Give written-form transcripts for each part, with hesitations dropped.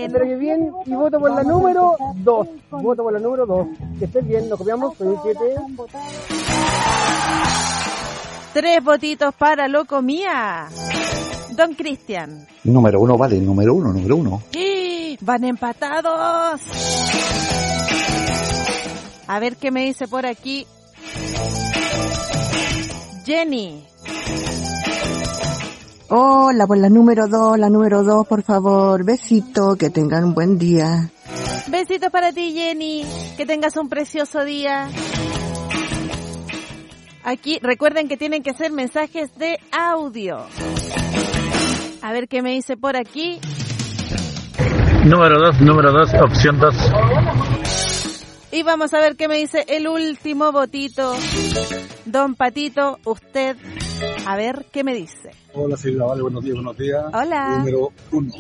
Espero que bien y voto por la número 2. Voto por la número 2. Que estés bien, nos copiamos con un 7. 3 votitos para Locomía. Don Cristian. Número 1, vale, número 1. Van empatados. A ver qué me dice por aquí Jenny. Hola, por la número 2, por favor. Besito, que tengan un buen día. Besitos para ti, Jenny. Que tengas un precioso día. Aquí, recuerden que tienen que ser mensajes de audio. A ver qué me dice por aquí. Número 2, opción 2. Y vamos a ver qué me dice el último votito. Don Patito, usted, a ver qué me dice. Hola, Silvia, vale, buenos días. Hola. Número 1.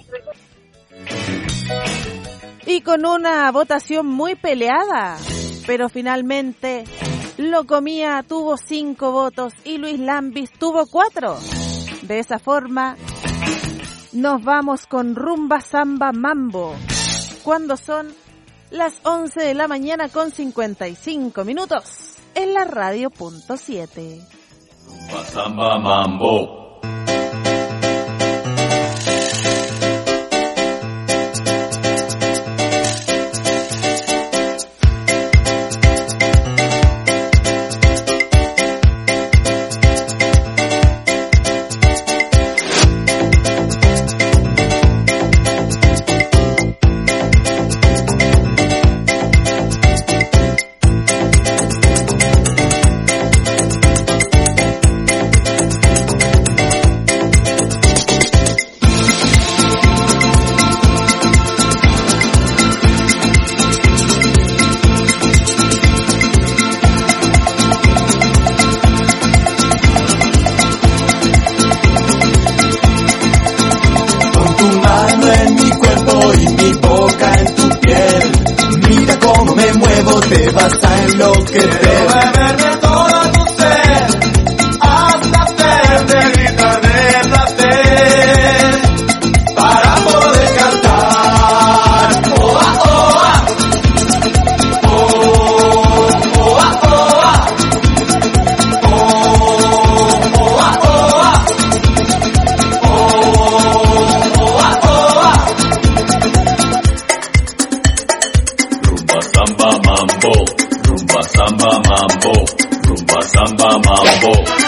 Y con una votación muy peleada, pero finalmente Locomía tuvo 5 votos y Luis Lambis tuvo 4. De esa forma nos vamos con Rumba Samba Mambo, cuando son las 11 de la mañana con 55 minutos en la radio.7. Rumba Samba Mambo. Te vas a enloquecer. Beberme todo tu ser hasta hacerte gritar de placer para poder cantar. Oh, ah, oh, ah. Oh, oh, ah, oh, ah. Oh, oh, ah, oh, ah. Oh, oh, ah, oh, ah. Rumba samba mambo, rumba samba mambo, rumba samba mambo.